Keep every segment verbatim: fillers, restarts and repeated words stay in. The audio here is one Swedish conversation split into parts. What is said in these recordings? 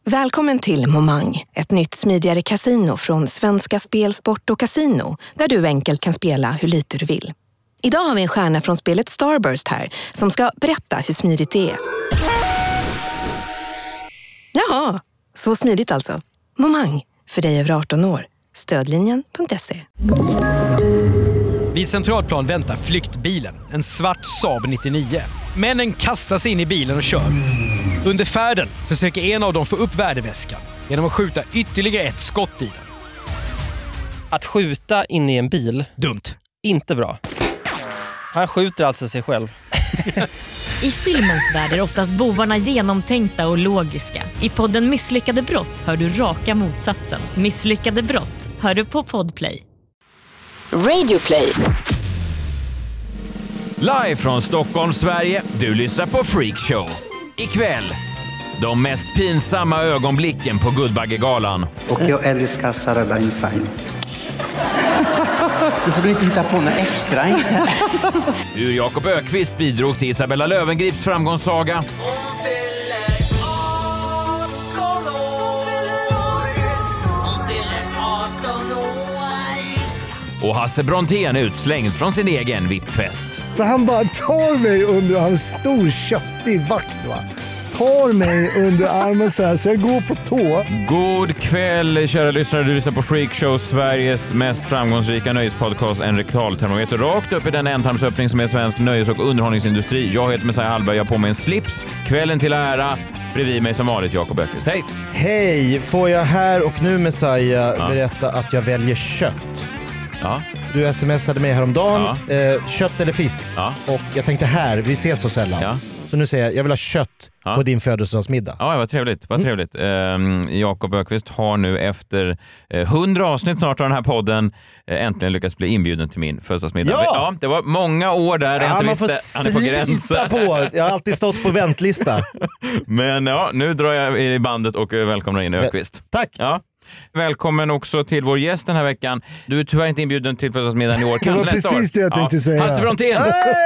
Välkommen till Momang, ett nytt smidigare casino från Svenska Spel, Sport och Casino, där du enkelt kan spela hur lite du vill. Idag har vi en stjärna från spelet Starburst här som ska berätta hur smidigt det är. Jaha, så smidigt alltså. Momang, för dig över arton år. Stödlinjen punkt se. Vid Centralplan väntar flyktbilen, en svart Saab nittionio. Männen kastar sig in i bilen och kör. Under färden försöker en av dem få upp värdeväskan genom att skjuta ytterligare ett skott i den. Att skjuta in i en bil, Dumt. inte bra. Han skjuter alltså sig själv. I filmens värld är oftast bovarna genomtänkta och logiska. I podden Misslyckade brott hör du raka motsatsen. Misslyckade brott hör du på Podplay. Radioplay. Live från Stockholm, Sverige. Du lyssnar på Freakshow. Ikväll, de mest pinsamma ögonblicken på Guldbaggegalan. Och jag älskar Sarah Darin Fine. Du får inte hitta på något extra. Hur Jakob Ökvist bidrog till Isabella Löwengrips framgångssaga. Och Hasse Brontén utslängd från sin egen vippfest. Så han bara tar mig under, han stor köttig vakt va. Tar mig under armen så här så jag går på tå. God kväll kära lyssnare, du lyssnar på Freakshow, Sveriges mest framgångsrika nöjespodcast, en rektaltermometer rakt upp i den ändtarmsöppning som är svensk nöjes- och underhållningsindustri. Jag heter Messiah Hallberg, jag har på mig en slips. Kvällen till ära, bredvid mig som vanligt Jakob Ökvist. Hej! Hej, får jag här och nu Messiah Ja. berätta att jag väljer kött. Ja. Du smsade mig häromdagen, Ja. eh, kött eller fisk. Ja. Och jag tänkte här, vi ses så sällan. Ja. Så nu säger jag, jag vill ha kött Ja. på din födelsedagsmiddag. Ja, vad trevligt. Vad trevligt. Mm. Eh, Jakob Ökvist har nu efter hundra eh, avsnitt snart av den här podden eh, äntligen lyckats bli inbjuden till min födelsedagsmiddag. Ja! ja! Det var många år där jag Ja, inte man visste. får Han är på gränsen. slita på. Jag har alltid stått på väntlista. Men ja, nu drar jag i bandet och välkomnar in Ökvist. Tack. Ja. Välkommen också till vår gäst den här veckan. Du är tyvärr inte inbjuden till födelsedagsmiddagen i år. Det var Kanske nästa precis år. det jag tänkte säga. Hasse Brontén.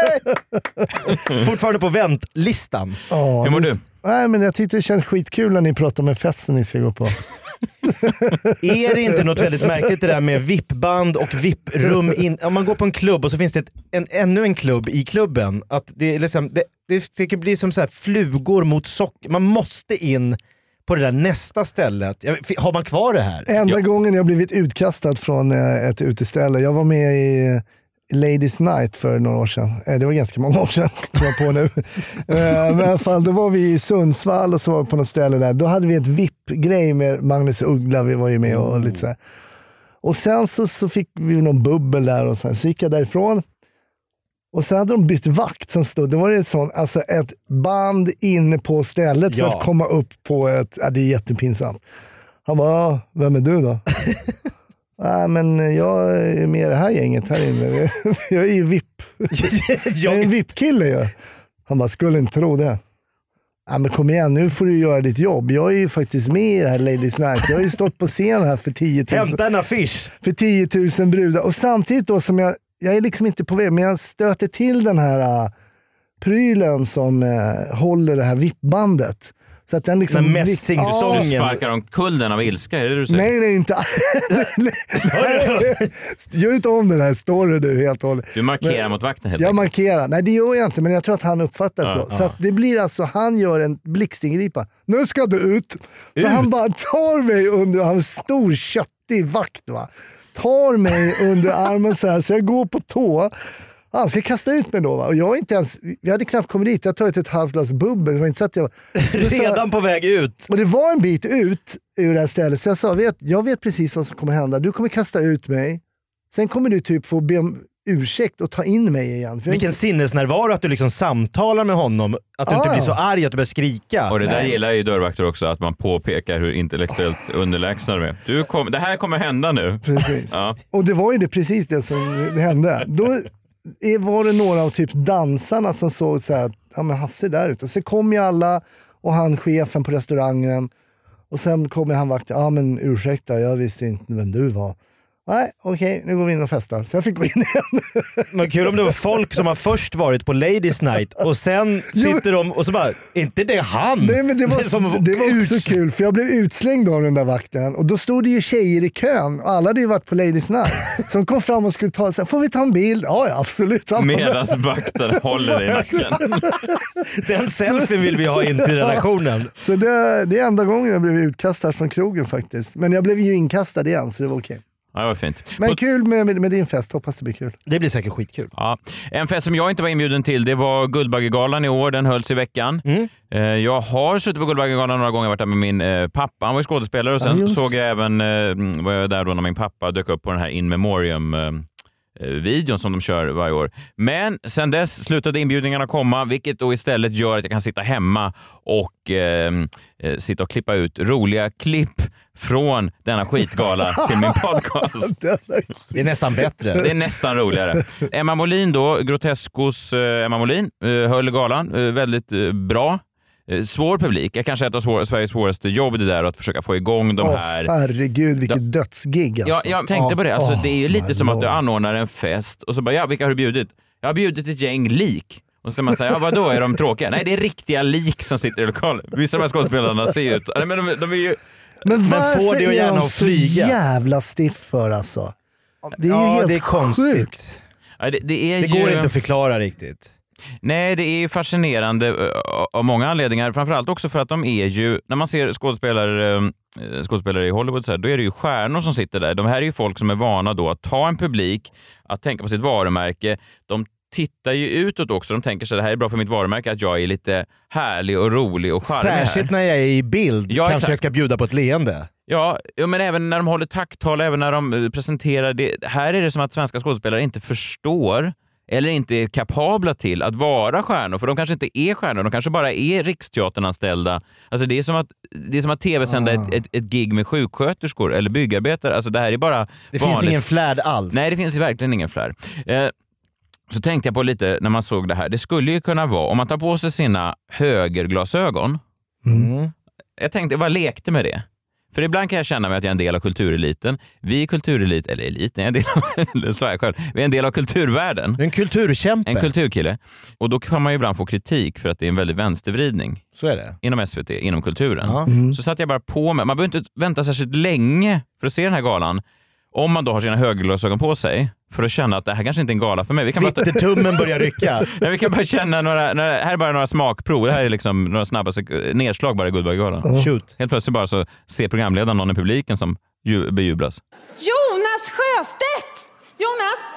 Fortfarande på väntlistan. Ja, Hur mår det- du? Nej, men jag tyckte det känns skitkul när ni pratar om en festen ni ska gå på. Är det inte något väldigt märkligt det där med vippband och vipprum in? Om man går på en klubb och så finns det ett, en, ännu en klubb i klubben. Att det, är liksom, det, det blir som så här flugor mot socker. Man måste in på det där nästa stället. Har man kvar det här? Enda Ja. gången jag blivit utkastad från eh, ett uteställe. Jag var med i Ladies Night för några år sedan. Eh, det var ganska många år sedan, kom jag på nu. eh, men i alla fall, då var vi i Sundsvall och så var vi på något ställe där. Då hade vi ett V I P-grej med Magnus Uggla, vi var ju med och lite så här. Och sen så, så fick vi någon bubbel där och så, här. Så gick jag därifrån. Och sen hade de bytt vakt som stod. Det var ett sånt, alltså ett band inne på stället för Ja. att komma upp på ett, ja, det är jättepinsamt. Han bara, vem är du då? Nej, men jag är med i det här gänget här inne. Jag är ju V I P. Jag är en V I P-kille ju. Han bara, skulle inte tro det. Ja, men kom igen, nu får du göra ditt jobb. Jag är ju faktiskt med i det här Ladies Night. Jag har ju stått på scen här för tio tusen. Hämta en affisch. För tio tusen brudar. Och samtidigt då som jag, jag är liksom inte på väg, men jag stöter till den här uh, prylen som uh, håller det här V I P-bandet. Så att den liksom... Den mässingstången. Du sparkar omkull den av ilska, är det du säger? Nej, nej, inte. Gör inte om den här storyn du helt och hållet. Du markerar Men- mot vakten helt Jag enkelt. markerar. Nej, det gör jag inte, men jag tror att han uppfattar Ja, så. Så att det blir alltså, han gör en blixtingripa. Nu ska du ut. Så Ut? han bara tar mig under, han är stor köttig vakt va. Tar mig under armen så här, så jag går på tå. Han ska kasta ut mig då va. Och jag är inte ens, vi hade knappt kommit dit. Jag har tagit ett halvt glas bubbel. Det var inte så att jag Redan på väg ut. Och det var en bit ut ur det här stället. Så jag sa, vet, jag vet precis vad som kommer hända. Du kommer kasta ut mig. Sen kommer du typ få be om ursäkt och ta in mig igen. För jag Vilken inte... sinnesnärvaro att du liksom samtalar med honom. Att du Ah. inte blir så arg att du börjar skrika. Och det där Nej. gillar ju dörrvakter också, att man påpekar hur intellektuellt underlägsna de är. Du kom, det här kommer hända nu. Precis. Ja. Och det var ju det, precis det som hände. Då är- var det några av typ dansarna som såg så här, ja men Hasse där ute. Och så kom ju alla och han chefen på restaurangen. Och sen kom ju han vakten, ja men ursäkta, jag visste inte vem du var. Nej, okej, okay, nu går vi in och festar. Så jag fick gå in igen. Men kul om det var folk som har först varit på Ladies Night och sen sitter de och så bara, inte det han? Nej, men det var, det som var, det var också kul, för jag blev utslängd av den där vakten och då stod det ju tjejer i kön och alla hade ju varit på Ladies Night. Som kom fram och skulle ta sig, får vi ta en bild? Ja, ja absolut. Medans vakten håller i nacken. Den selfie vill vi ha in till redaktionen. Så det, det är enda gången jag blev utkastad från krogen faktiskt. Men jag blev ju inkastad igen, så det var okej. Ja, det var fint. Men På... kul med, med, med din fest, hoppas det blir kul. Det blir säkert skitkul. Ja. En fest som jag inte var inbjuden till, det var Guldbaggegalan i år, den hölls i veckan. Mm. Jag har suttit på Guldbaggegalan några gånger, varit där med min pappa, han var ju skådespelare och sen ja, såg jag även, var jag där då när min pappa dök upp på den här In Memoriam videon som de kör varje år. Men sen dess slutade inbjudningarna komma, vilket då istället gör att jag kan sitta hemma och eh, sitta och klippa ut roliga klipp från denna skitgala till min podcast. Det är nästan bättre. Det är nästan roligare. Emma Molin då, Groteskos eh, Emma Molin, eh, höll galan. Eh, väldigt eh, bra. Eh, svår publik. Jag kanske är ett av svår, Sveriges svåraste jobb det där att försöka få igång de oh, här... Herregud, vilket de... dödsgig alltså. Ja, jag tänkte oh, på det. Alltså, oh, det är ju lite som Lord. att du anordnar en fest och så bara, ja, vilka har du bjudit? Jag har bjudit ett gäng lik. Och så man säger, ja vadå, är de tråkiga? Nej, det är riktiga lik som sitter i lokalen. Vissa av de här skådespelarna ser ut... Men de, de är ju... Men varför får det är de så flyga? jävla stiff för alltså? Det är ju ja, helt det är konstigt. Sjukt. Ja, det, det, är det ju... går inte att förklara riktigt. Nej, det är ju fascinerande av många anledningar. Framförallt också för att de är ju, när man ser skådespelare, skådespelare i Hollywood så här, då är det ju stjärnor som sitter där. De här är ju folk som är vana då att ta en publik, att tänka på sitt varumärke. De tittar ju utåt också. De tänker sig det här är bra för mitt varumärke, att jag är lite härlig och rolig och charmig. Särskilt när jag är i bild, ja, kanske exakt. Jag ska bjuda på ett leende. Ja, men även när de håller tacktal, även när de presenterar det. Här är det som att svenska skådespelare inte förstår eller inte är kapabla till att vara stjärnor, för de kanske inte är stjärnor, de kanske bara är Riksteatern-anställda. Alltså det är som att, det är som att tv-sända ah. ett, ett, ett gig med sjuksköterskor eller byggarbetare. Alltså det här är bara Det vanligt. Finns ingen flärd alls. Nej, det finns verkligen ingen flärd. Eh, så tänkte jag på lite när man såg det här. Det skulle ju kunna vara, om man tar på sig sina högerglasögon. Mm. Jag tänkte, jag bara lekte med det. För ibland kan jag känna mig att jag är en del av kultureliten. Vi är kulturelit, eller eliten, en del av, det sa jag själv. Vi är en del av kulturvärlden. En kulturkämpe. En kulturkille. Och då kan man ju ibland få kritik för att det är en väldigt vänstervridning. Så är det. Inom S V T, inom kulturen. Mm. Så satt jag bara på mig. Man behöver inte vänta särskilt länge för att se den här galan. Om man då har sina högerglasögon på sig. För att känna att det här kanske inte är en gala för mig. Vi kan bara... tummen börjar rycka. Nej, vi kan bara känna några, några... Här är bara några smakprov. Det här är liksom några snabba nedslag bara i Guldbaggegalan. Uh. Shoot. Helt plötsligt bara så ser programledaren någon i publiken som ju, bejublas. Jonas Sjöstedt! Jonas!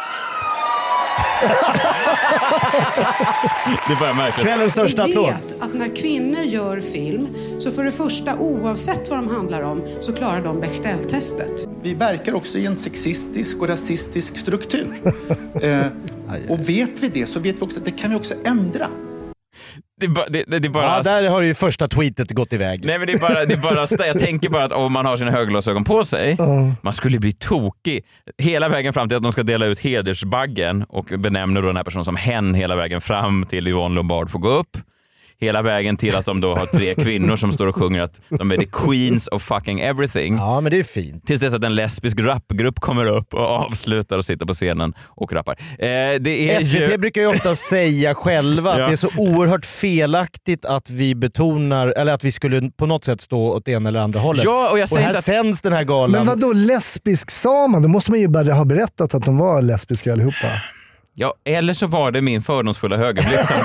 Det är bara märkligt. Kvällens största applåd. Vi vet att när kvinnor gör film så för det första, oavsett vad de handlar om, så klarar de Bechdel-testet. Vi verkar också i en sexistisk och rasistisk struktur. eh, och vet vi det så vet vi också att det kan vi också ändra. Det är bara, det, det är bara... Ja, där har ju första tweetet gått iväg. Nej, men det är bara, det är bara jag tänker bara att om man har sina höglasögon på sig, uh. man skulle bli tokig hela vägen fram till att de ska dela ut hedersbaggen och benämner då den här personen som hen hela vägen fram till Yvonne Lombard får gå upp. Hela vägen till att de då har tre kvinnor som står och sjunger att de är the queens of fucking everything. Ja, men det är fint. Tills dess att en lesbisk rapgrupp kommer upp och avslutar och sitter på scenen och rappar. Eh, det är S V T ju... brukar ju ofta säga själva ja. att det är så oerhört felaktigt att vi betonar, eller att vi skulle på något sätt stå åt ena eller andra hållet. Ja, och jag säger och här att... sänds den här galan. Men vadå lesbisk sa man? Då måste man ju bara ha berättat att de var lesbiska allihopa. Ja, eller så var det min fördomsfulla högerblick som...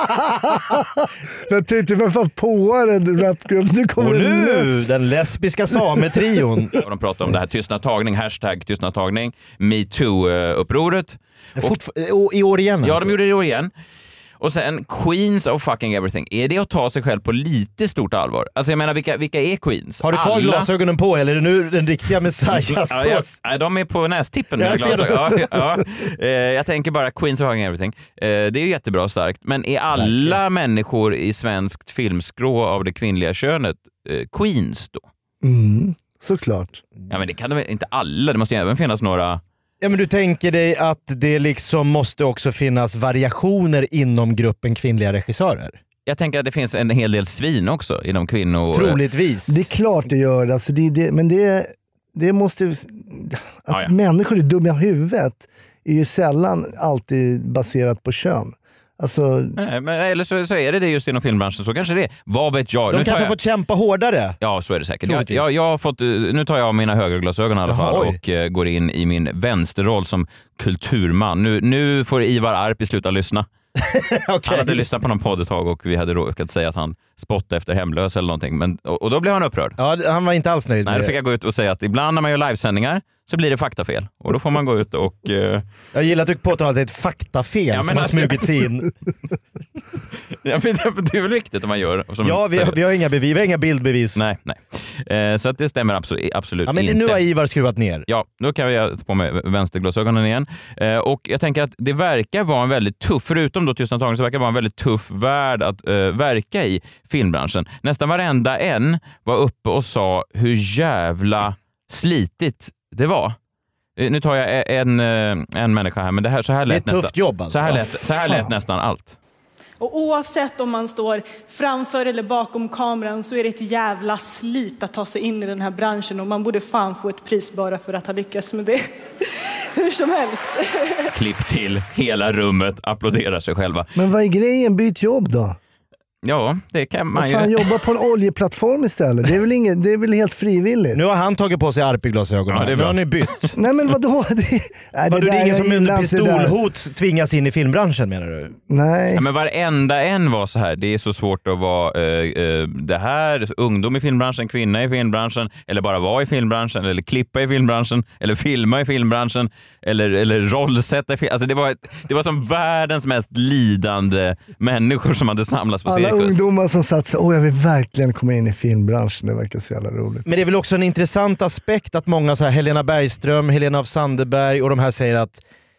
Jag tänkte, vem fan påar en rapgrupp? Nu kommer och nu, les- den lesbiska sametrion. Och de pratar om det här tystnadtagning, hashtag tystnadtagning, MeToo-upproret. Och, I år igen Ja, alltså. de gjorde det i år igen. Och sen queens of fucking everything. Är det att ta sig själv på lite stort allvar? Alltså jag menar, vilka, vilka är queens? Har du kvar Alla... glasögonen på eller är det nu den riktiga messiah? ja, jag, nej, de är på nästippen med glasögon. Ja, ja. Eh, jag tänker bara queens of fucking everything. Eh, det är ju jättebra och starkt. Men är alla Verkligen. människor i svenskt filmskrå av det kvinnliga könet eh, queens då? Mm, såklart. Ja, men det kan de inte alla. Det måste ju även finnas några... Ja, men du tänker dig att det liksom måste också finnas variationer inom gruppen kvinnliga regissörer? Jag tänker att det finns en hel del svin också inom kvinnor. Troligtvis. Det är klart det gör. Alltså det, det, men det, det måste att ja, ja. människor är dumma i huvudet är ju sällan alltid baserat på kön. Alltså... Nej, men, eller så, så är det det just inom filmbranschen, så kanske det är. Vad vet jag? De nu kanske har jag... fått kämpa hårdare. Ja, så är det säkert. Jag, jag, jag har fått, nu tar jag av mina högerglasögon i alla fall. Jaha, och uh, går in i min vänsterroll som kulturman. Nu, nu får Ivar Arpi sluta lyssna. Okay. Han hade lyssnat på någon podd ett tag och vi hade råkat säga att han spottade efter hemlös eller någonting. Men, och, och då blev han upprörd. Ja, han var inte alls nöjd med Nej, det. Då fick jag gå ut och säga att ibland när man gör livesändningar så blir det faktafel. Och då får man gå ut och... Uh... Jag gillar att du påtalar att det är ett faktafel ja, som har smugit sig in. Ja, men det är väl viktigt att man gör. Ja, vi har, vi har inga bevis, vi har inga bildbevis. Nej, nej. Eh, så att det stämmer absolut, absolut ja, men inte. Nu har Ivar skruvat ner. Ja, då kan jag ta på mig vänsterglasögonen igen. Eh, och jag tänker att det verkar vara en väldigt tuff, förutom då tystnadtagen, så verkar det vara en väldigt tuff värld att eh, verka i filmbranschen. Nästan varenda en var uppe och sa hur jävla slitigt det var. Nu tar jag en, en människa här, men det här, så här lät det är ett tufft nästan, jobb alltså. Så här lät, så här lät nästan allt. Och oavsett om man står framför eller bakom kameran så är det ett jävla slit att ta sig in i den här branschen och man borde fan få ett pris bara för att ha lyckats med det. Hur som helst. Klipp till, hela rummet applåderar sig själva. Men vad är grejen? Byt jobb då? Ja, det kan man ju. Fan, jobba på en oljeplattform istället. Det är väl ingen, det är väl helt frivilligt. Nu har han tagit på sig Arpi-glasögonen. Ja, det är nu har ni bytt. Nej, men vadå? Det, nej, var det, det ingen som under pistolhot där. tvingas in i filmbranschen, menar du? Nej. Ja, men varenda en var så här. Det är så svårt att vara uh, uh, det här, ungdom i filmbranschen, kvinna i filmbranschen, eller bara vara i filmbranschen, eller klippa i filmbranschen, eller filma i filmbranschen, eller, eller rollsätta i film. Alltså det var, det var som världens mest lidande människor som hade samlats på alla cirkus. Ungdomar som satt så, åh jag vill verkligen komma in i filmbranschen, det verkar så jävla roligt. Men det är väl också en intressant aspekt att många så här, Helena Bergström, Helena af Sandeberg och de här säger att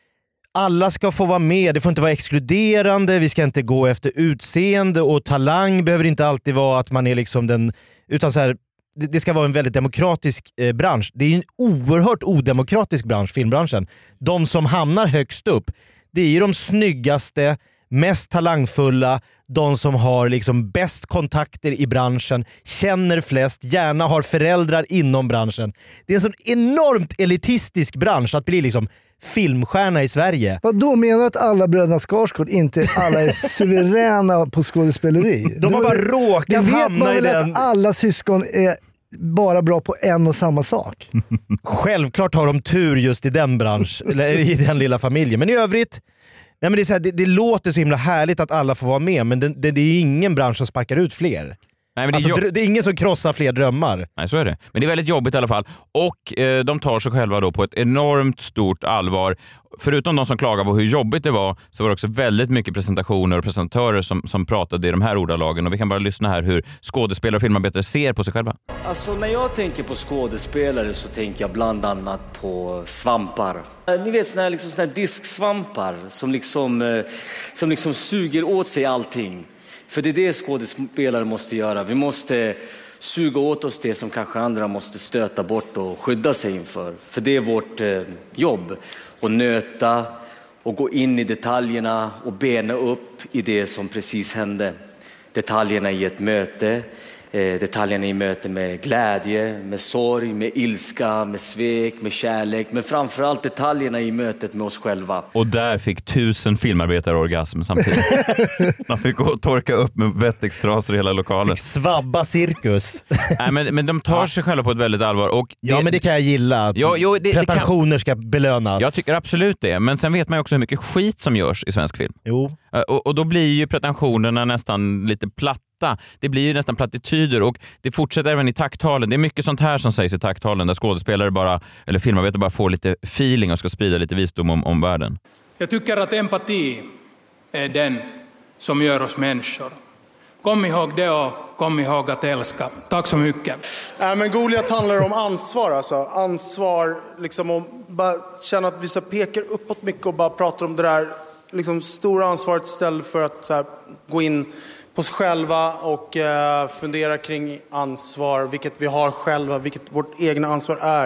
alla ska få vara med, det får inte vara exkluderande, vi ska inte gå efter utseende och talang behöver inte alltid vara att man är liksom den, utan så här, det, det ska vara en väldigt demokratisk eh, bransch. Det är en oerhört odemokratisk bransch, filmbranschen. De som hamnar högst upp, det är ju de snyggaste, mest talangfulla, de som har liksom bäst kontakter i branschen, känner flest, gärna har föräldrar inom branschen. Det är en sån enormt elitistisk bransch att bli liksom filmstjärna i Sverige. Vad då menar du att alla bröderna Skarsgård inte alla är suveräna på skådespeleri? De har bara råkat hamna i den. Att alla syskon är bara bra på en och samma sak. Självklart har de tur just i den branschen, eller i den lilla familjen. Men i övrigt, nej men det, är så här, det, det låter så himla härligt att alla får vara med, men det, det, det är ingen bransch som sparkar ut fler. Nej, men det, är alltså, jobb- det är ingen som krossar fler drömmar. Nej, så är det. Men det är väldigt jobbigt i alla fall. Och eh, de tar sig själva då på ett enormt stort allvar. Förutom de som klagar på hur jobbigt det var, så var det också väldigt mycket presentationer och presentatörer som, som pratade i de här ordalagen. Och vi kan bara lyssna här hur skådespelare och filmarbetare ser på sig själva. Alltså när jag tänker på skådespelare så tänker jag bland annat på svampar. Ni vet såna här, liksom, såna här disksvampar som liksom, eh, som liksom suger åt sig allting. För det är det skådespelare måste göra. Vi måste suga åt oss det som kanske andra måste stöta bort och skydda sig inför. För det är vårt eh, jobb. Att nöta och gå in i detaljerna och bena upp i det som precis hände. Detaljerna i ett möte, eh, detaljerna i möte med glädje, med sorg, med ilska, med svek, med kärlek. Men framförallt detaljerna i mötet med oss själva. Och där fick tusen filmarbetare orgasm samtidigt. Man fick gå och torka upp med vettextrasor i hela lokalen. Fick svabba cirkus. Nej, men, men de tar ja. sig själva på ett väldigt allvar. Och det, ja, men det kan jag gilla. Att jo, jo, det, pretensioner det kan, ska belönas. Jag tycker absolut det. Men sen vet man ju också hur mycket skit som görs i svensk film. Jo. Och, och då blir ju pretensionerna nästan lite platta. Det blir ju nästan plattityder och det fortsätter även i takttalen. Det är mycket sånt här som sägs i takttalen där skådespelare bara, eller filmarbetare bara får lite feeling och ska sprida lite visdom om, om världen. Jag tycker att empati är den som gör oss människor. Kom ihåg det och kom ihåg att älska. Tack så mycket. Äh, men Goliat handlar om ansvar. Alltså. Ansvar, liksom om bara känna att vi så pekar uppåt mycket och bara pratar om det där liksom, stora ansvaret istället för att så här, gå in på sig själva och eh, fundera kring ansvar, vilket vi har själva, vilket vårt egna ansvar är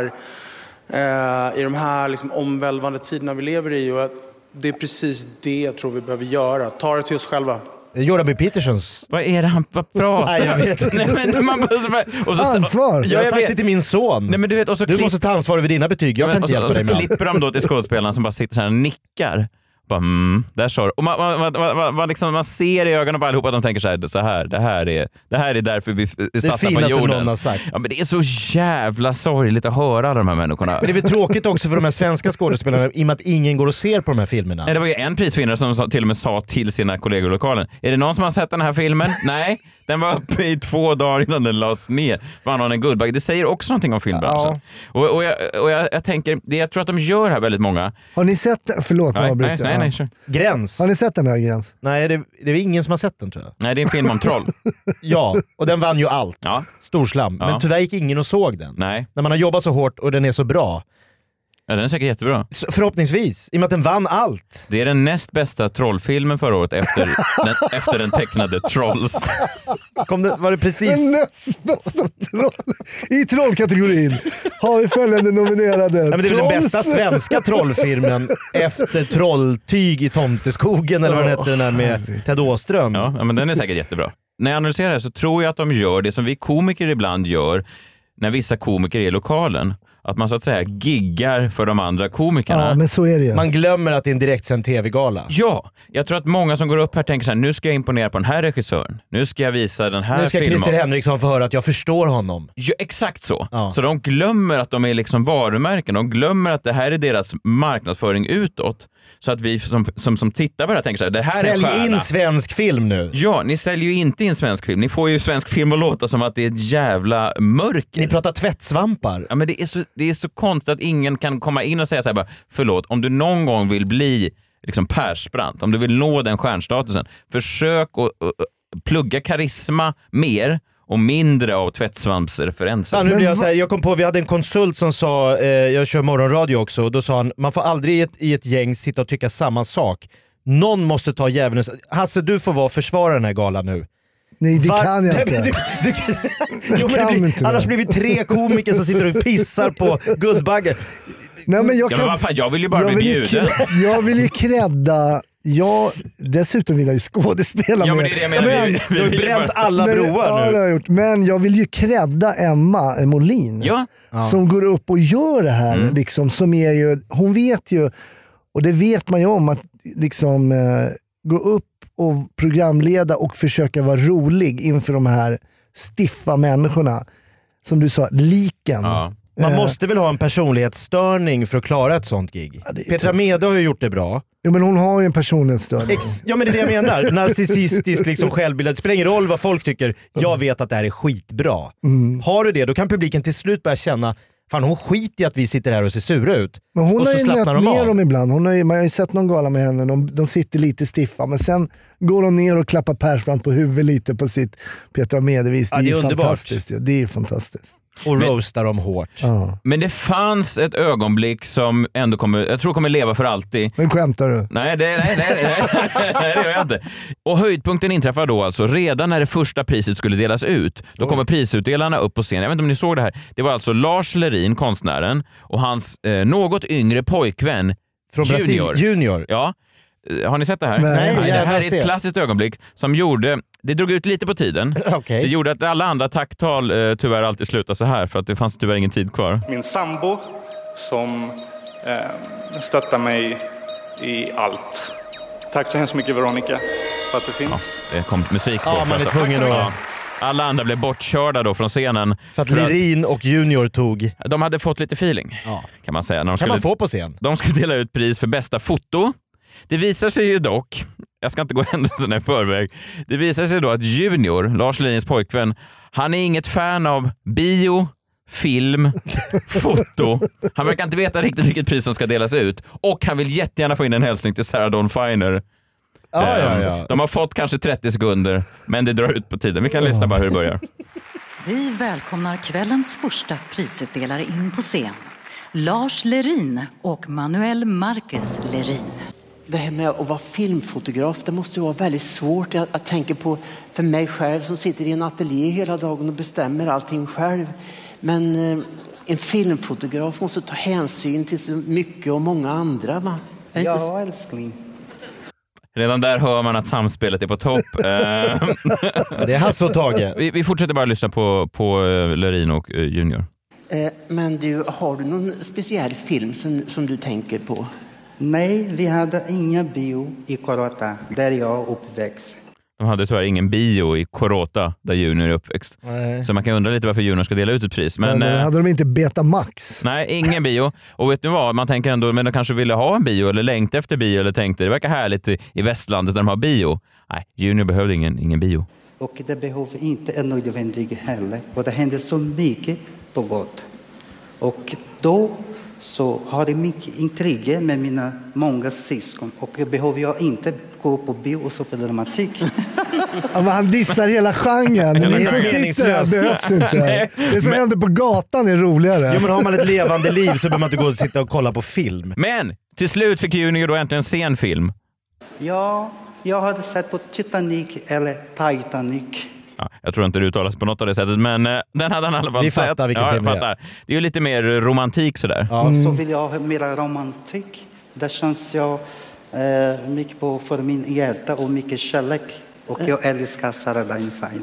eh, i de här liksom, omvälvande tiderna vi lever i. Och det är precis det jag tror vi behöver göra. Ta det till oss själva. Jordan B. Petersons. Vad är det han pratar? Nej, jag vet. Nej, men man bara, och så, ansvar. Jag har sagt vet. det till min son. Nej, men du vet, och så du klipp... måste ta ansvar över dina betyg. Jag men, kan inte och så, hjälpa dig och så med klipper de då till skådespelarna som bara sitter så här och nickar. Bara, mm, där så. Och man, man, man, man, man, liksom, man ser i ögonen på allihopa att de tänker så här, så här, det här är, det här är därför vi är satta på jorden. Någon har sagt. Ja, men det är så jävla sorgligt att höra alla de här människorna. Men det är väl tråkigt också för de här svenska skådespelarna i och med att ingen går och ser på de här filmerna. Nej, det var ju en prisvinnare som sa, till och med sa till sina kollegor i lokalen, är det någon som har sett den här filmen? Nej, den var uppe i två dagar innan den lades ner. Man har en Guldbagge. Det säger också någonting om filmbranschen. Ja. Och, och, jag, och jag, jag tänker, det jag tror att de gör här väldigt många. Har ni sett, förlåt nej, nej, nej, nej, nej. Gräns. Har ni sett den här Gräns? Nej, det, det är ingen som har sett den tror jag. Nej, det är en film om troll. Ja, och den vann ju allt. Ja. Storslam. Ja. Men tyvärr gick ingen och såg den. Nej. När man har jobbat så hårt och den är så bra. Ja, den är säkert jättebra. Så förhoppningsvis, i och med att den vann allt. Det är den näst bästa trollfilmen förra året efter den, efter den tecknade Trolls. Kom det, var det precis... Den näst bästa troll. I trollkategorin har vi följande nominerade. Ja, men det är väl den bästa svenska trollfilmen efter Trolltyg i Tomteskogen eller vad den heter, den där med Ted Åström. Ja, men den är säkert jättebra. När jag analyserar det så tror jag att de gör det som vi komiker ibland gör när vissa komiker är i lokalen. Att man så att säga giggar för de andra komikerna. Ja, men så är det ju. Man glömmer att det är en direktsänd tv-gala. Ja, jag tror att många som går upp här tänker så här, nu ska jag imponera på den här regissören. Nu ska jag visa den här Nu ska filmen. Christer Henriksson få höra att jag förstår honom. Ja, exakt så. Ja. Så de glömmer att de är liksom varumärken. De glömmer att det här är deras marknadsföring utåt. Så att vi som, som, som tittar på det här tänker så här, det här Sälj är en stjärna. in svensk film nu. Ja, ni säljer ju inte in svensk film. Ni får ju svensk film att låta som att det är ett jävla mörker. Ni pratar tvättsvampar. Ja, men det är så, det är så konstigt att ingen kan komma in och säga så här, bara, förlåt, om du någon gång vill bli liksom Persbrandt, om du vill nå den stjärnstatusen, försök att uh, plugga karisma mer och mindre av tvättsvampsreferenser. Ja, nu blir jag, så här, jag kom på, vi hade en konsult som sa, eh, jag kör morgonradio också, och då sa han, man får aldrig i ett, i ett gäng sitta och tycka samma sak. Någon måste ta djävulens... Hasse, du får vara försvara den här galan nu. Nej, det Var... kan jag inte. Du, du, du... jo, men det blir... Annars blir vi tre komiker som sitter och pissar på Guldbagge. Nej, men jag, ja, kan... men vad fan, jag vill ju bara jag bli vill bjuden. Ju... Jag vill ju krädda... Jag, dessutom vill jag ju skådespela ja, med. Men det är det jag menar. Men, du har bränt alla men, broar ja, nu. Det har jag gjort. Men jag vill ju krädda Emma Molin. Ja. Som går upp och gör det här. Mm. Liksom, som är ju, hon vet ju, och det vet man ju om, att liksom, eh, gå upp och programleda och försöka vara rolig inför de här stiffa människorna. Som du sa, liken. Ja. Man måste väl ha en personlighetsstörning för att klara ett sånt gig. Ja, Petra Mede har ju gjort det bra. Jo, men hon har ju en personlighetsstörning. Ex- ja, men det är det jag menar. Narcissistisk liksom självbildad. Det spelar ingen roll vad folk tycker. Jag vet att det här är skitbra. Mm. Har du det, då kan publiken till slut börja känna, fan, hon skiter i att vi sitter här och ser sura ut. Men hon och har så ju slappnar nött de ner av. dem ibland. Hon har ju, man har ju sett någon gala med henne. De, de sitter lite stiffa, men sen går de ner och klappar Persbrandt på huvudet lite på sitt Petra Mede-vis. Ja, det är, det är fantastiskt. Ja, det är fantastiskt. Och roastar dem hårt. Ja. Men det fanns ett ögonblick som ändå kommer, jag tror kommer leva för alltid. Men skämtar du? Nej, det, nej, nej, nej, nej, det gör jag inte. Och höjdpunkten inträffar då alltså redan när det första priset skulle delas ut. Då kommer prisutdelarna upp på scenen. Jag vet inte om ni såg det här. Det var alltså Lars Lerin, konstnären, och hans eh, något yngre pojkvän från Junior. Brasil, Junior. Ja. Har ni sett det här? Nej, Nej, det här är se. ett klassiskt ögonblick som gjorde, det drog ut lite på tiden. Okay. Det gjorde att alla andra tacktal eh, tyvärr alltid slutade så här, för att det fanns tyvärr ingen tid kvar. Min sambo som eh, stöttar mig i allt. Tack så hemskt mycket, Veronica, för att det finns. Ja, det kom musik på. Ja, man är tvungen att... Ja. Alla andra blev bortkörda då från scenen. För att Lerin och Junior tog... De hade fått lite feeling, ja. kan man säga. När de kan skulle, man få på scen? De skulle dela ut pris för bästa foto. Det visar sig ju dock, jag ska inte gå händelserna i förväg, det visar sig då att Junior, Lars Lerins pojkvän, han är inget fan av bio, film, foto. Han verkar inte veta riktigt vilket pris som ska delas ut. Och han vill jättegärna få in en hälsning till Sarah Dawn Finer. Ah, ja, ja. De har fått kanske trettio sekunder, men det drar ut på tiden. Vi kan lyssna bara hur det börjar. Vi välkomnar kvällens första prisutdelare in på scen. Lars Lerin och Manuel Marquez Lerin. Det här med att vara filmfotograf, det måste vara väldigt svårt att, att tänka på för mig själv som sitter i en ateljé hela dagen och bestämmer allting själv. Men eh, en filmfotograf måste ta hänsyn till så mycket och många andra, va? Ja, älskling. Redan där hör man att samspelet är på topp. Det är Hasse och Tage. Vi, vi fortsätter bara lyssna på, på Lerin och Junior. Eh, men du, har du någon speciell film som, som du tänker på? Nej, vi hade inga bio i Korota där jag uppväxt. De hade tyvärr ingen bio i Korota där Junior är uppväxt. Nej. Så man kan undra lite varför Junior ska dela ut ett pris. Men, men eh, hade de inte Betamax? Nej, ingen bio. Och vet du vad? Man tänker ändå, men de kanske ville ha en bio eller längta efter bio eller tänkte det verkar härligt i, i västlandet där de har bio. Nej, Junior behövde ingen, ingen bio. Och det behöver inte en nödvändig heller. Och det händer så mycket på gott. Och då så har det mycket intriger med mina många syskon. Och behöver jag inte gå på bio och så på dramatik. Ja, men han dissar hela genren. Ni som sitter här behövs inte. Det som händer på gatan är roligare. Jo, men har man ett levande liv så behöver man inte gå och sitta och kolla på film. Men till slut fick Junior då äntligen se en film. Ja, jag hade sett på Titanic eller Titanic. Ja, jag tror inte det uttalas på något av det sättet, men eh, den hade han i alla fall Vi sett. fattar vilken ja, film det är. fattar. Det är ju lite mer romantik sådär. Ja, mm. Så vill jag ha mer romantik. Det känns jag eh, mycket på för min hjärta och mycket kärlek. Och jag älskar Sarah Dawn Fine.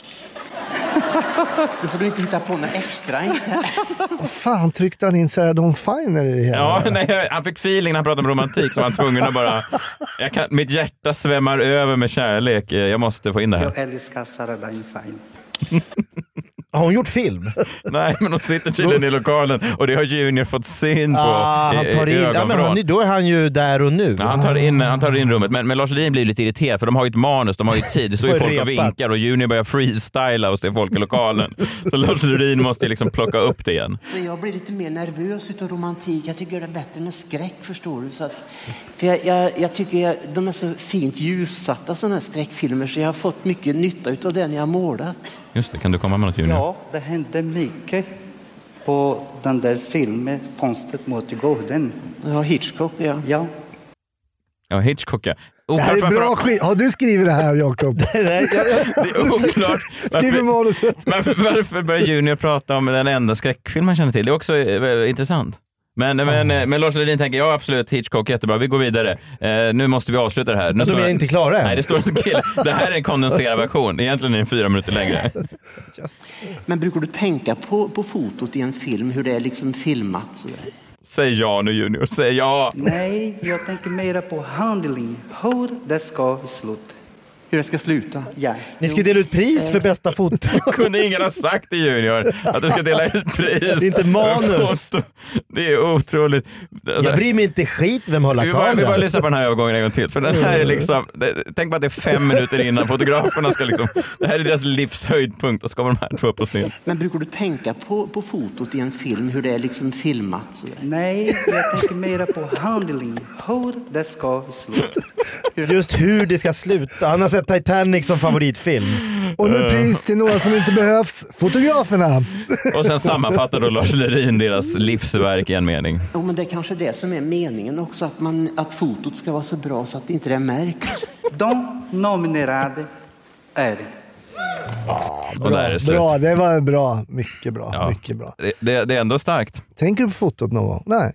Då får du inte hitta på något extra. Vad fan tryckte han in Sarah Dawn Fine i det hela? Ja, nej, han fick feeling när han pratade om romantik så han var tvungen att bara... Jag kan, mitt hjärta svämmar över med kärlek. Jag måste få in det här. Jag älskar Sarah Dawn Fine. Har hon gjort film? Nej, men hon sitter tydligen i lokalen och det har Junior fått syn på. Ah, han tar in, ja, men han, då är han ju där och nu. Ja, han, tar in, han tar in rummet. Men, men Lars Lerin blir lite irriterad för de har ju ett manus, de har ju tid. Det står ju folk och vinkar och Junior börjar freestyla och ser folk i lokalen. Så Lars Lerin måste liksom plocka upp det igen. Så jag blir lite mer nervös utav romantik. Jag tycker det är bättre än skräck, förstår du. Så att, för jag, jag, jag tycker jag, de är så fint ljussatta sådana här skräckfilmer så jag har fått mycket nytta utav det när jag målat. Just det, kan du komma med något, Junior? Ja, det hände mycket på den där filmen Fönstret mot gården. Ja, Hitchcock, ja. Ja. Ja, Hitchcock, ja. Det här är bra skit. Har du skrivit det här, Jakob? Det är oklart. Skriv i manuset. Varför, varför börjar Junior prata om den enda skräckfilm man känner till? Det är också eh, intressant. Men, men, mm. men Lars Lerin tänker, ja absolut, Hitchcock, jättebra, vi går vidare. Eh, nu måste vi avsluta det här. Nu men de är står, inte klara än. Nej, det står en kille. Det här är en kondenserad version. Egentligen är den fyra minuter längre. Just. Men brukar du tänka på, på fotot i en film, hur det är liksom filmat? Sådär? Säg ja nu, Junior, säg ja. Nej, jag tänker mer på handling. Hur det ska sluta. Hur det ska sluta? Ja. Ni ska dela ut pris för bästa foto. Kunde ingen ha sagt till Junior att du ska dela ut pris? Det är inte manus. Det är otroligt. Alltså, jag bryr mig inte skit vem håller kameran. Vi bara lyssna på den här övergången en gång till. För den här är liksom, det, tänk på att det är fem minuter innan fotograferna ska liksom, det här är deras livshöjdpunkt och ska de här två upp på scen. Men brukar du tänka på, på fotot i en film, hur det är liksom filmat? Sådär? Nej, jag tänker mer på handling. Hur det ska sluta. Just hur det ska sluta. Han har sett Titanic som favoritfilm. Och nu pris till några som inte behövs. Fotograferna. Och sen sammanfattar då Lars Lerin deras livsverk i en mening. Jo, men det är kanske det som är meningen också. Att, man, att fotot ska vara så bra så att det inte det märks. De nominerade är det. Ja, och där är det slut. Bra, det var bra. Mycket bra. Ja. Mycket bra. Det, det, det är ändå starkt. Tänker du på fotot någon gång? Nej.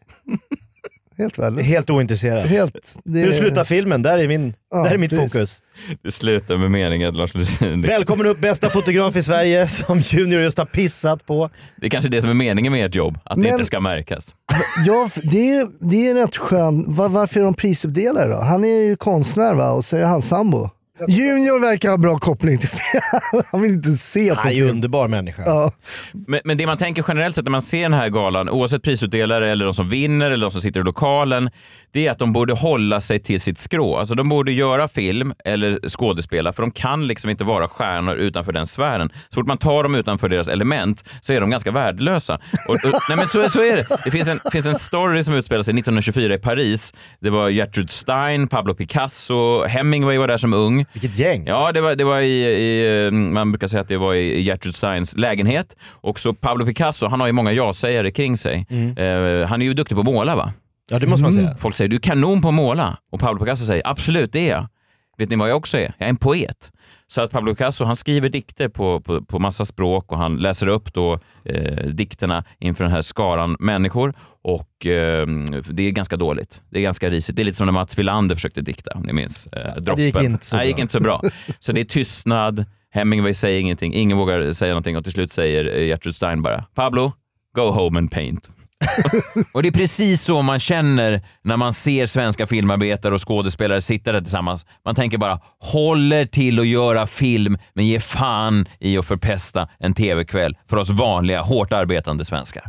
Helt väl. Helt ointresserad. Helt, det... Hur slutar filmen? Där är, min, ja, där är mitt precis. Fokus. Det slutar med meningen, Lars Lerin. Välkommen upp, bästa fotograf i Sverige som Junior just har pissat på. Det är kanske det som är meningen med ert jobb, att Men, det inte ska märkas. Ja, det är, det är rätt skönt. Var, varför är de prisuppdelare då? Han är ju konstnär, va? Och så är han sambo. Junior verkar ha bra koppling till film. Han vill inte se på Han är ju underbar människa. Ja. Men, men det man tänker generellt sett när man ser den här galan, oavsett prisutdelare eller de som vinner eller de som sitter i lokalen, det är att de borde hålla sig till sitt skrå. Alltså de borde göra film eller skådespela, för de kan liksom inte vara stjärnor utanför den sfären. Så fort man tar dem utanför deras element så är de ganska värdelösa. Och, och, nej men så, så är det. Det finns en, finns en story som utspelar sig nittonhundratjugofyra i Paris. Det var Gertrude Stein, Pablo Picasso, Hemingway var där som ung. Vilket gäng. Ja, det var, det var i, i, man brukar säga att det var i Gertrude Steins lägenhet. Och så Pablo Picasso, han har ju många ja-sägare kring sig. Mm. Uh, han är ju duktig på att måla, va? Ja, det måste man säga. Folk säger, du är kanon på att måla. Och Pablo Picasso säger, absolut, det är jag. vet ni vad jag också är? Jag är en poet. Så att Pablo Picasso, han skriver dikter på, på, på massa språk och han läser upp då eh, dikterna inför den här skaran människor och eh, det är ganska dåligt. Det är ganska risigt. Det är lite som när Mats Wilander försökte dikta, om ni minns. Eh, droppen. Det gick inte så Nej, bra. gick inte så bra. Så det är tystnad, Hemingway säger ingenting, ingen vågar säga någonting och till slut säger Gertrude Stein bara, Pablo, go home and paint. Och det är precis så man känner när man ser svenska filmarbetare och skådespelare sitta där tillsammans. Man tänker bara, håller till att göra film men ge fan i att förpesta en tv-kväll för oss vanliga, hårt arbetande svenskar.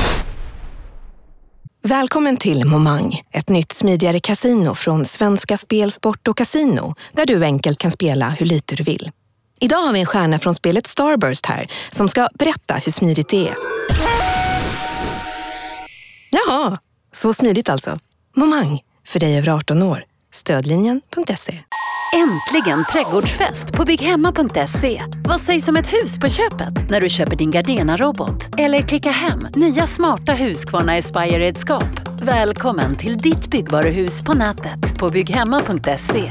Välkommen till Momang, ett nytt smidigare kasino från Svenska Spel, Sport och Casino, där du enkelt kan spela hur lite du vill. Idag har vi en stjärna från spelet Starburst här som ska berätta hur smidigt det är. Jaha, så smidigt alltså. Momang, för dig över arton år. Stödlinjen punkt se. Äntligen trädgårdsfest på bygghemma punkt se. Vad sägs om ett hus på köpet när du köper din Gardena-robot? Eller klicka hem nya smarta Husqvarna Aspire-redskap. Välkommen till ditt byggvaruhus på nätet på bygghemma punkt se.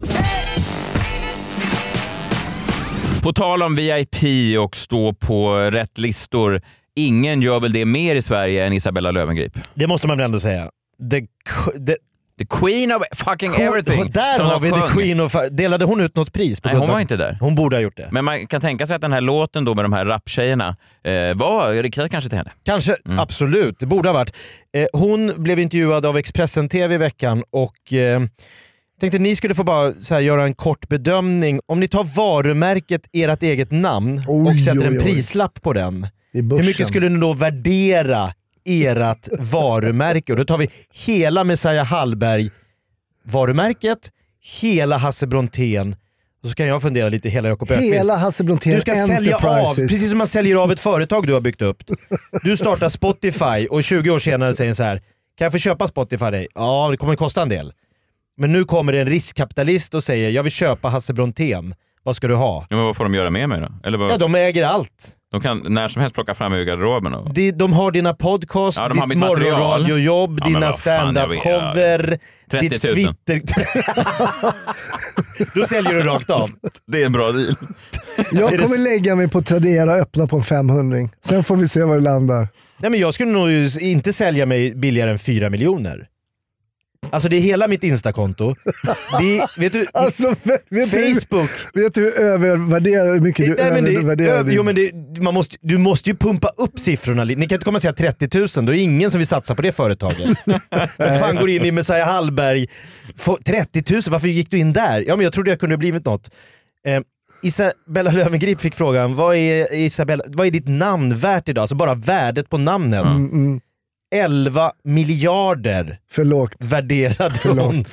På tal om V I P och stå på rätt listor, ingen gör väl det mer i Sverige än Isabella Löwengrip? Det måste man väl ändå säga. The, the, the queen of fucking everything. Där har vi the queen of... Delade hon ut något pris? På Nej, hon var inte där. Hon borde ha gjort det. Men man kan tänka sig att den här låten då med de här raptjejerna eh, var riktad kanske till henne. Kanske, mm. absolut. Det borde ha varit. Eh, hon blev intervjuad av Expressen T V i veckan och... Eh, tänkte ni skulle få bara så här, göra en kort bedömning. Om ni tar varumärket, ert eget namn oj, och sätter oj, en prislapp på den. Hur mycket skulle ni då värdera ert varumärke? Och då tar vi hela Messiah Hallberg varumärket, hela Hasse Brontén. Och så kan jag fundera lite hela Jakob Öqvist. Hela Hasse Brontén Du ska sälja av, precis som man säljer av ett företag du har byggt upp. Du startar Spotify och tjugo år senare säger så här: kan jag få köpa Spotify dig? Ja, det kommer kosta en del. Men nu kommer det en riskkapitalist och säger jag vill köpa Hasse Brontén. Vad ska du ha? Ja, men vad får de göra med mig då? Eller vad... Ja, de äger allt. De kan när som helst plocka fram ur garderoben. Och... De, de har dina podcast, ja, ditt morgonradiojobb, ja, dina stand-up-cover, ditt Twitter... Då säljer du rakt av. Det är en bra deal. Jag kommer lägga mig på Tradera och öppna på en femhundring. Sen får vi se var det landar. Nej, men jag skulle nog inte sälja mig billigare än fyra miljoner. Alltså det är hela mitt Instakonto. Det är, vet du, alltså, vet Facebook. Du, vet du hur övervärderar hur mycket du Nej, övervärderar? Men det, jo, men det, man måste, du måste ju pumpa upp siffrorna. Ni kan inte komma och säga trettio tusen, då är ingen som vill satsa på det företaget. Men fan går in i Messiah Hallberg. trettio tusen, varför gick du in där? Ja, men jag trodde jag kunde blivit något. Eh, Isabella Löwengrip fick frågan, vad är, Isabella, vad är ditt namn värt idag? Alltså bara värdet på namnet. Mm, mm. elva miljarder för lågt värderad för lågt.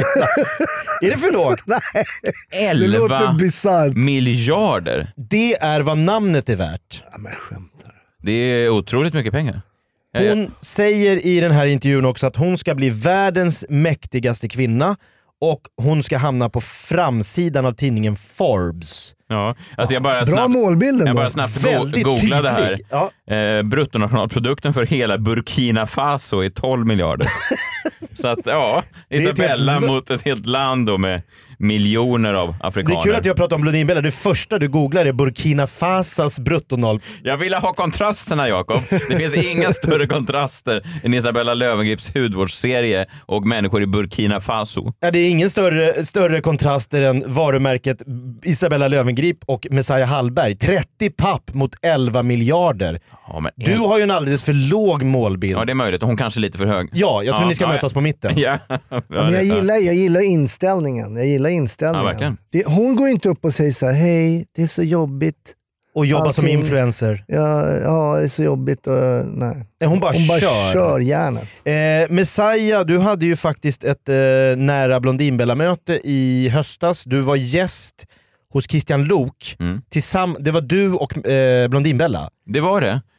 Är det för lågt? Nej. elva miljarder. Det är vad namnet är värt. Ja, men skämtar. Det är otroligt mycket pengar. Hon säger i den här intervjun också att hon ska bli världens mäktigaste kvinna och hon ska hamna på framsidan av tidningen Forbes. Ja, alltså jag bara Bra snabbt, målbilden jag bara då. snabbt Väldigt googlade det här. tydlig. Ja. Eh, bruttonationalprodukten för hela Burkina Faso är tolv miljarder. Så att ja, Isabella helt... mot ett helt land då med miljoner av afrikaner. Det är kul att jag pratar om Blondinbella. Det första du googlar är Burkina Fasas bruttonal. Jag vill ha kontrasterna, Jakob. Det finns inga större kontraster än Isabella Löwengrips hudvårdsserie och människor i Burkina Faso. Ja, det är ingen större, större kontraster än varumärket Isabella Löwengrip och Messiah Hallberg. trettio papp mot elva miljarder. Ja, men du har ju en alldeles för låg målbild. Ja, det är möjligt. Hon kanske är lite för hög. Ja, jag tror ja, ni ska ja, mötas ja. på mitten. Ja. Ja, men jag, gillar, jag gillar inställningen. Jag gillar inställningen. Ja, det, hon går inte upp och säger så här: hej, det är så jobbigt. Och jobba Allting. som influencer. Ja, ja, det är så jobbigt. Och, nej. Hon bara hon bara kör. kör järnet. Eh, Messiah, du hade ju faktiskt ett eh, nära Blondinbella-möte i höstas. Du var gäst hos Christian Lok. Mm. Tillsamm- det var du och eh, Blondinbella. Det var det.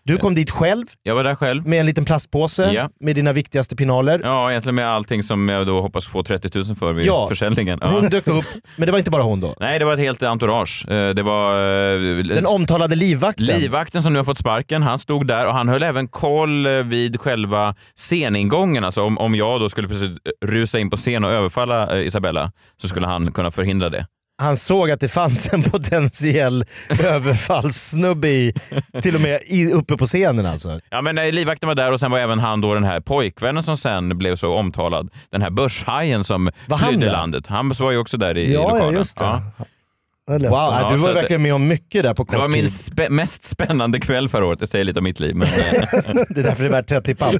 Du kom dit själv. Jag var där själv. Med en liten plastpåse ja. med dina viktigaste pinaler. Ja, egentligen med allting som jag då hoppas få trettio tusen för vid ja. försäljningen. Ja. Hon dök upp, men det var inte bara hon då? Nej, det var ett helt entourage. Det var... Den omtalade livvakten. Livvakten som nu har fått sparken, han stod där och han höll även koll vid själva sceningången. Alltså om, om jag då skulle precis rusa in på scen och överfalla Isabella så skulle han kunna förhindra det. Han såg att det fanns en potentiell överfallssnubbe i, till och med i, uppe på scenen alltså. Ja, men livvakten var där och sen var även han då den här pojkvännen som sen blev så omtalad. Den här börshajen som var flydde han landet. Han var ju också där i, ja, i lokalen. Ja, just det. Ja. Wow, ja, du var verkligen med om mycket där på kort tid. Det var min spä- mest spännande kväll förra året. Det säger lite om mitt liv. Men det är därför det är värt trettio papp.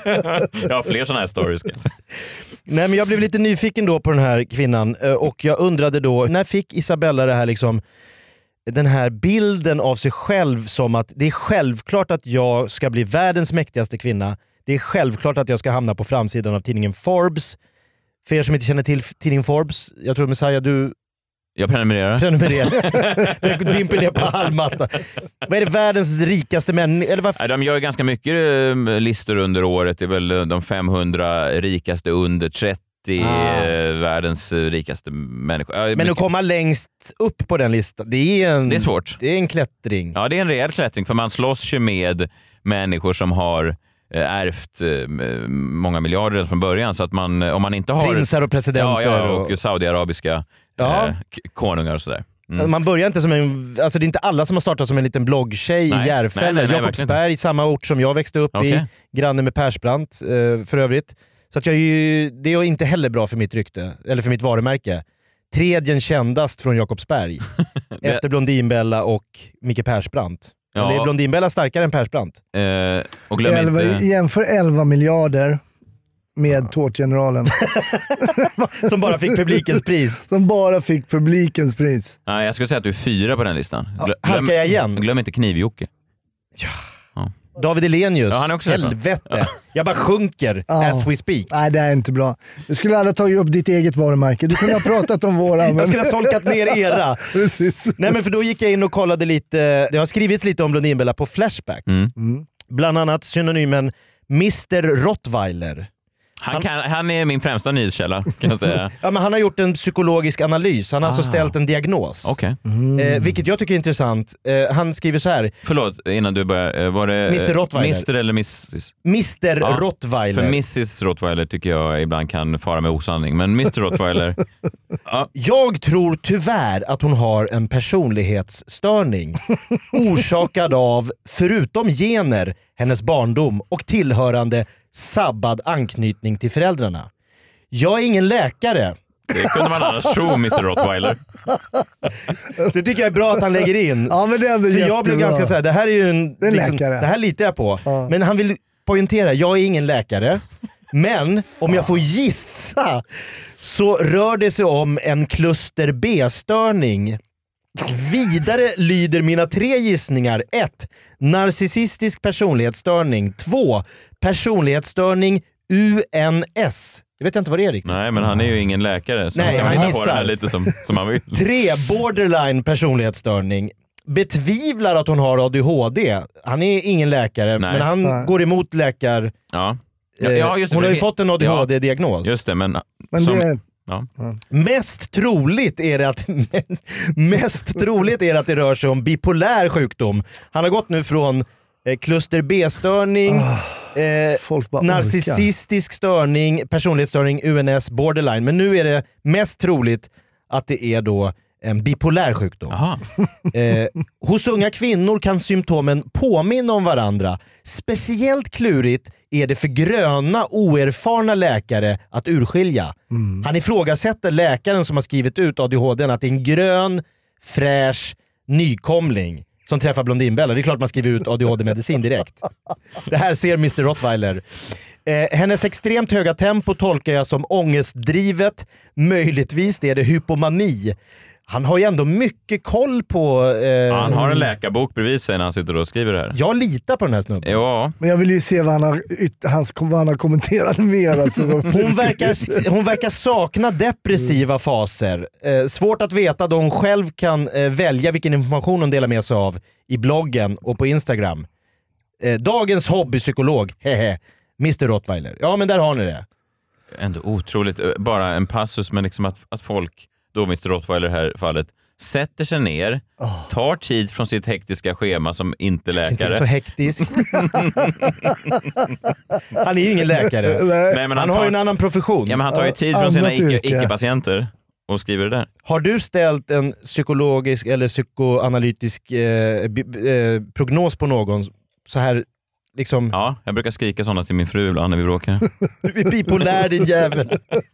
Jag har fler sådana här stories. Nej, men jag blev lite nyfiken då på den här kvinnan och jag undrade då, när fick Isabella det här liksom, den här bilden av sig själv som att det är självklart att jag ska bli världens mäktigaste kvinna. Det är självklart att jag ska hamna på framsidan av tidningen Forbes. För er som inte känner till tidningen Forbes, jag tror Messiah, du Jag prenumererar. Prenumererar. Dimper ner på halmmatta. Vad är det världens rikaste män? Eller vad f- de gör ganska mycket listor under året. Det är väl de femhundra rikaste under trettio ah. världens rikaste människor. Ja, men mycket. att komma längst upp på den listan, det är en, det är svårt. Det är en klättring. Ja, det är en rejäl klättring för man slåss ju med människor som har ärvt många miljarder från början, så att man, om man inte har prinsar och presidenter ja, ja, och, och saudiarabiska ja. eh, konungar och sådär. Mm. Man börjar inte som en, alltså det är inte alla som har startat som en liten bloggtjej nej, i Järfälla. Jakobsberg, samma ort som jag växte upp okay. i, granne med Persbrandt eh, för övrigt. Så att jag är ju, det är inte heller bra för mitt rykte, eller för mitt varumärke. Tredjen kändast från Jakobsberg. Efter Blondinbella och Micke Persbrandt. Ja. Men är Blondinbella starkare än Persbrandt? Eh, och glöm elva, inte... Jämför elva miljarder med Tårtgeneralen. Som bara fick publikens pris. Som bara fick publikens pris. Nej, jag skulle säga att du är fyra på den listan. Glöm, Halkar jag igen? Glöm inte Kniv-Jocke. Ja. Ja. David Elenius. Ja, han är också helvete. Ja. Jag bara sjunker ja. as we speak. Nej, det är inte bra. Du skulle aldrig tagit upp ditt eget varumärke. Du kunde ha pratat om våra. Men... Jag skulle ha solkat ner era. Precis. Nej, men för då gick jag in och kollade lite. Det har skrivits lite om Blondinbella på Flashback. Mm. Mm. Bland annat synonymen mister Rottweiler. Han, kan, han är min främsta nyhetskälla, kan jag säga. Ja, men han har gjort en psykologisk analys. Han har ah. alltså ställt en diagnos. Okay. Mm. Eh, vilket jag tycker är intressant. Eh, han skriver så här. Förlåt, innan du börjar. Var det mister Rottweiler? mister eller missis? mister Ja, Rottweiler. För missis Rottweiler tycker jag ibland kan fara med osanning. Men mister Rottweiler... ja. Jag tror tyvärr att hon har en personlighetsstörning. Orsakad av, förutom gener, hennes barndom och tillhörande sabbad anknytning till föräldrarna. Jag är ingen läkare. Det kunde man annars tro, mister Rottweiler. Så det tycker jag är bra att han lägger in. Ja, men det är För jag blev ganska såhär, det här är ju en... en liksom, läkare. Det här litar jag på. Ja. Men han vill poängtera, jag är ingen läkare. Men om jag får gissa så rör det sig om en kluster B-störning. Vidare lyder mina tre gissningar. ett. Narcissistisk personlighetsstörning. två. Personlighetsstörning U N S. Jag vet inte vad det är riktigt. Nej, men han är ju ingen läkare. Så Nej, han kan han hitta på det här lite som, som han vill. tre. Borderline personlighetsstörning. Betvivlar att hon har A D H D. Han är ingen läkare, Nej. men han Nej. går emot läkar... Ja. Ja, ja, just det, hon har ju det, fått en A D H D-diagnos. Ja, just det, men... Men som, det... ja. Mest troligt är det att mest troligt är det att det rör sig om bipolär sjukdom. Han har gått nu från eh, kluster B-störning, oh, eh, narcissistisk störning, personlighetsstörning, U N S, borderline. Men nu är det mest troligt att det är då en bipolär sjukdom. Eh, hos unga kvinnor kan symptomen påminna om varandra. Speciellt klurigt är det för gröna, oerfarna läkare att urskilja. Mm. Han ifrågasätter läkaren som har skrivit ut A D H D att det är en grön, fräsch nykomling som träffar Blondinbella. Det är klart man skriver ut A D H D-medicin direkt. Det här ser mister Rottweiler. Eh, hennes extremt höga tempo tolkar jag som ångestdrivet. Möjligtvis är det hypomani. Han har ju ändå mycket koll på... Eh, ja, han har en läkarbok bredvid sig när han sitter och skriver det här. Jag litar på den här snubben. Ja. Men jag vill ju se vad han har, hans, vad han har kommenterat mer. Alltså. hon, verkar, hon verkar sakna depressiva mm. faser. Eh, svårt att veta då hon själv kan eh, välja vilken information hon delar med sig av i bloggen och på Instagram. Eh, dagens hobbypsykolog, hehe, mister Rottweiler. Ja, men där har ni det. Ändå otroligt, bara en passus, men liksom att, att folk, då mister Rottweiler här fallet, sätter sig ner, oh. tar tid från sitt hektiska schema som inte läkare. Inte så hektisk. Han är ju ingen läkare. Nej, men han, han har tar, ju en annan profession. Ja, men han tar ju tid från sina icke, icke-patienter och skriver det där. Har du ställt en psykologisk eller psykoanalytisk eh, b- eh, prognos på någon så här liksom... Ja, jag brukar skrika sådana till min fru ibland när vi bråkar. Du är bipolär, din jävel.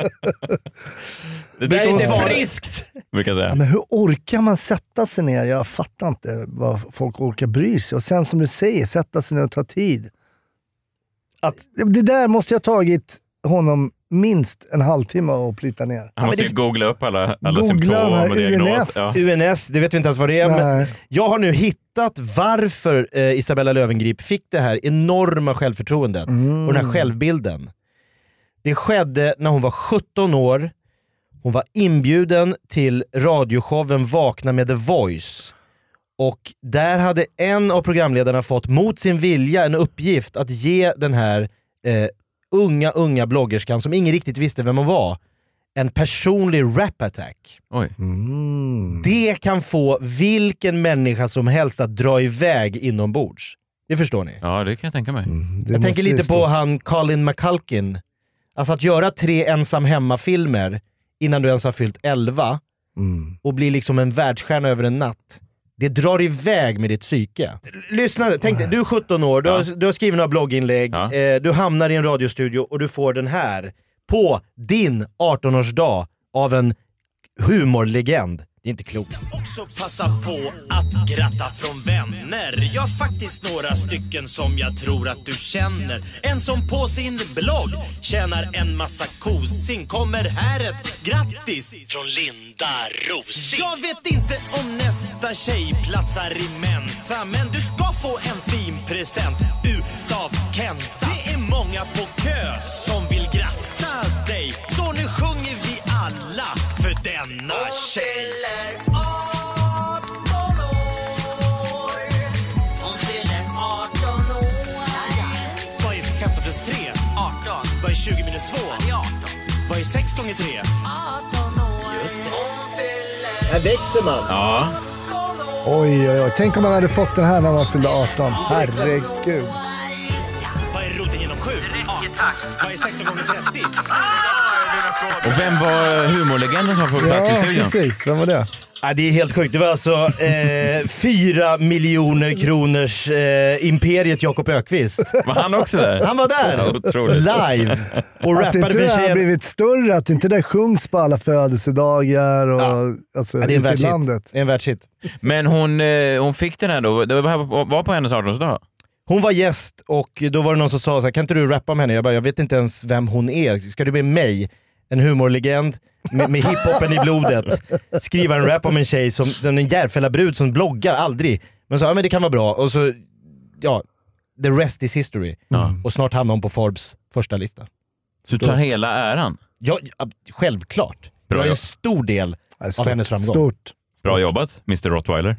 Det där är inte friskt. Brukar säga. Ja, men hur orkar man sätta sig ner? Jag fattar inte vad folk orkar bry sig. Och sen som du säger, sätta sig ner och ta tid. Att... Det där måste jag ha tagit honom minst en halvtimme och plita ner. Han måste ju det... googla upp alla, alla googla symptom och U N S. Ja. U N S, det vet vi inte ens vad det är. Men jag har nu hittat varför eh, Isabella Löwengrip fick det här enorma självförtroendet mm. och den här självbilden. Det skedde när hon var sjutton år. Hon var inbjuden till radioshowen Vakna med The Voice. Och där hade en av programledarna fått mot sin vilja en uppgift att ge den här eh, unga, unga bloggerskan som ingen riktigt visste vem hon var en personlig rap-attack. Oj. Mm. Det kan få vilken människa som helst att dra iväg inombords. Det förstår ni? Ja, det kan jag tänka mig. Mm, jag tänker lite på han Colin McCulkin. Alltså att göra tre ensam hemma-filmer innan du ens har fyllt elva mm. och bli liksom en världsstjärna över en natt. Det drar iväg med ditt psyke. Lyssna, tänk dig, du är sjutton år, du, ja. har, du har skrivit några blogginlägg, ja. eh, du hamnar i en radiostudio och du får den här på din arton-årsdag av en humorlegend. Det är inte klokt. Jag ska också passa på att gratta från vänner. Jag har faktiskt några stycken som jag tror att du känner. En som på sin blogg tjänar en massa kosing. Kommer här ett grattis från Linda Rosing. Jag vet inte om nästa tjej platsar i Mensa, men du ska få en fin present utav Kenza. Det är många på kö som vill gratta dig, så nu sjunger vi alla för denna tjej. Vad är tjugo minus två? Vad är sex gånger tre? Just det. Här växer man. Ja. Oj, oj, oj. Tänk om man hade fått den här när man fyllde arton. Herregud. Vad är roten genom sju? Räcker tack. Vad är sexton gånger trettio? Och vem var humorlegenden som var på plats ja, i studion? Ja, precis. Vem var det? Ja, det är helt sjukt. Det var alltså eh, fyra miljoner kronors eh, imperiet Jakob Ökvist. Var han också där? Han var där. Ja, live. Och att inte det har blivit större, att inte det sjungs på alla födelsedagar och ja. alltså, ja, det är en världshit. landet. Det är en världshit. Men hon, eh, hon fick den här då, det var, var på hennes arton-årsdag. Hon var gäst och då var det någon som sa så här, kan inte du rappa med henne? Jag bara, jag vet inte ens vem hon är. Ska du med mig? En humorlegend med, med hiphopen i blodet. Skriva en rap om en tjej som, som en Järfälla-brud som bloggar aldrig. Men så, ja men det kan vara bra. Och så, ja, the rest is history. Mm. Och snart hamnar hon på Forbes första lista. Så du tar hela äran? Ja, självklart. Bra jag är en stor del stort, av hennes framgång. Stort. Bra jobbat, mister Rottweiler.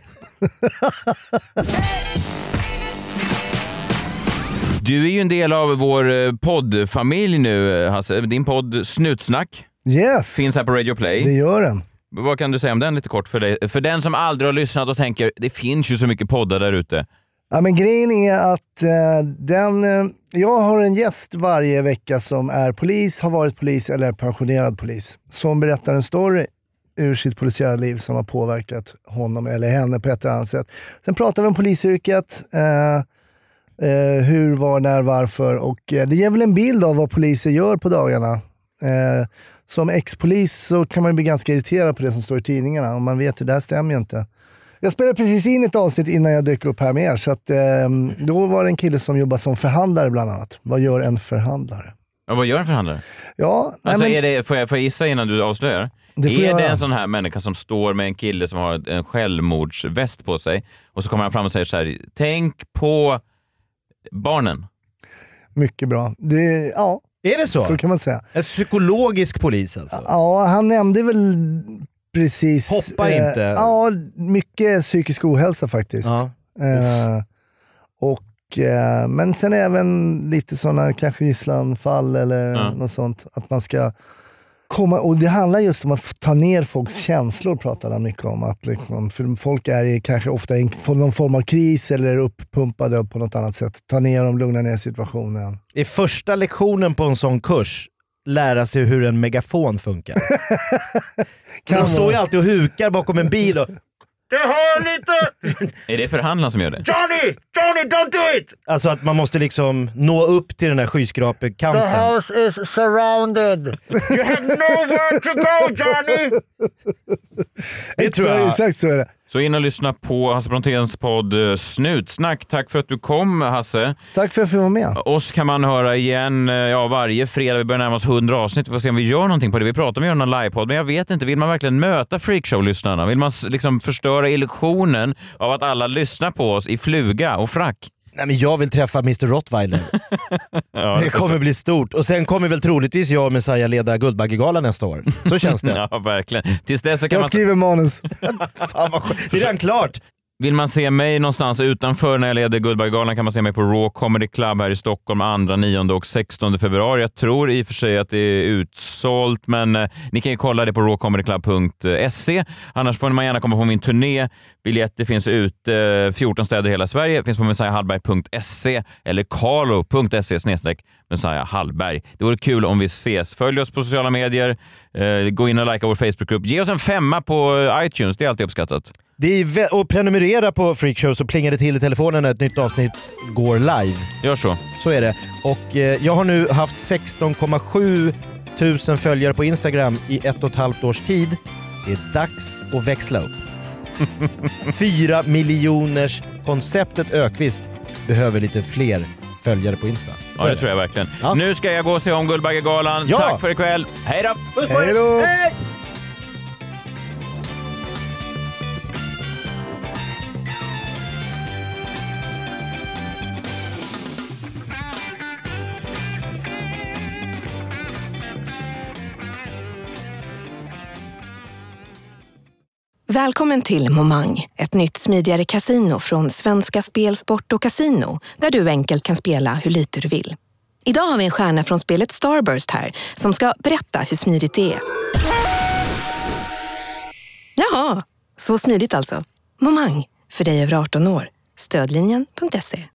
Du är ju en del av vår poddfamilj nu, Hasse. Din podd Snutsnack yes. finns här på Radio Play. Det gör den. Vad kan du säga om den lite kort för dig? För den som aldrig har lyssnat och tänker, det finns ju så mycket poddar där ute. Ja, men grejen är att eh, den, eh, jag har en gäst varje vecka som är polis, har varit polis eller är pensionerad polis. Som berättar en story ur sitt polisiära liv som har påverkat honom eller henne på ett eller annat sätt. Sen pratar vi om polisyrket. Eh, Eh, hur, var, när, varför och eh, det ger väl en bild av vad poliser gör på dagarna. Eh, som ex-polis så kan man bli ganska irriterad på det som står i tidningarna och man vet att det här stämmer ju inte. Jag spelade precis in ett avsnitt innan jag dök upp här med er så att eh, då var det en kille som jobbar som förhandlare bland annat. Vad gör en förhandlare? Ja, vad gör en förhandlare? Ja, alltså, nej, men... är det, får, jag, får jag gissa innan du avslöjar? Det är jag... det en sån här människa som står med en kille som har en självmordsväst på sig och så kommer han fram och säger så här, tänk på barnen? Mycket bra. Det, ja, är det så? Så kan man säga. En psykologisk polis alltså? Ja, han nämnde väl precis... Hoppa eh, inte. Ja, mycket psykisk ohälsa faktiskt. Ja. Eh, och eh, men sen även lite sådana kanske gisslanfall eller Ja. något sånt. Att man ska komma, och det handlar just om att ta ner folks känslor, pratar han mycket om. Att liksom, för folk är i kanske ofta i någon form av kris eller uppumpade på något annat sätt. Ta ner dem, lugna ner situationen. I första lektionen på en sån kurs lära sig hur en megafon funkar. De står ju alltid och hukar bakom en bil och det hör lite! Är det förhandlaren som gör det? Johnny! Johnny, don't do it! Alltså att man måste liksom nå upp till den här skyskrapekanten. The house is surrounded. You have nowhere to go, Johnny! Det tror jag. Exakt så är det. Så in och lyssna på Hasse Bronténs podd Snutsnack. Tack för att du kom, Hasse. Tack för att jag fick vara med. Oss kan man höra igen ja, varje fredag. Vi börjar närma oss hundra avsnitt. Vi får se om vi gör någonting på det. Vi pratar om att göra någon livepodd, men jag vet inte. Vill man verkligen möta freakshow-lyssnarna? Vill man liksom förstöra illusionen av att alla lyssnar på oss i fluga och frack? Nej, men jag vill träffa mister Rottweiler. Ja, det kommer bli stort. Och sen kommer väl troligtvis jag och Messiah leda Guldbaggegalan nästa år. Så känns det. Ja, verkligen. Tills dess så kan jag man... skriver manus. Fan vad skönt. Det är redan klart. Vill man se mig någonstans utanför när jag leder Guldbaggegalan kan man se mig på Raw Comedy Club här i Stockholm andra, nionde och sextonde februari. Jag tror i och för sig att det är utsålt, men eh, ni kan ju kolla det på raw comedy club punkt se. Annars får man gärna komma på min turné. Biljetter finns ute eh, fjorton städer i hela Sverige. Finns på messiah hallberg punkt se eller carlo punkt se snedstreck Messiah Hallberg. Det vore kul om vi ses. Följ oss på sociala medier. Eh, gå in och likea vår Facebookgrupp. Ge oss en femma på eh, iTunes. Det är alltid uppskattat. Det är vä- och prenumerera på Freakshow så plingar det till i telefonen när ett nytt avsnitt går live. Gör så. Så är det. Och eh, jag har nu haft sexton komma sju tusen följare på Instagram i ett och ett halvt års tid. Det är dags att växla upp. Fyra miljoners konceptet Ökvist behöver lite fler följare på Insta. Ja, det tror jag verkligen. Ja. Nu ska jag gå och se om Guldbaggegalan. Ja. Tack för ikväll. Hej då! Hej då! Hej! Välkommen till Momang, ett nytt smidigare kasino från Svenska Spel, Sport och Casino, där du enkelt kan spela hur lite du vill. Idag har vi en stjärna från spelet Starburst här som ska berätta hur smidigt det är. Jaha, så smidigt alltså. Momang, för dig över arton år. Stödlinjen punkt se.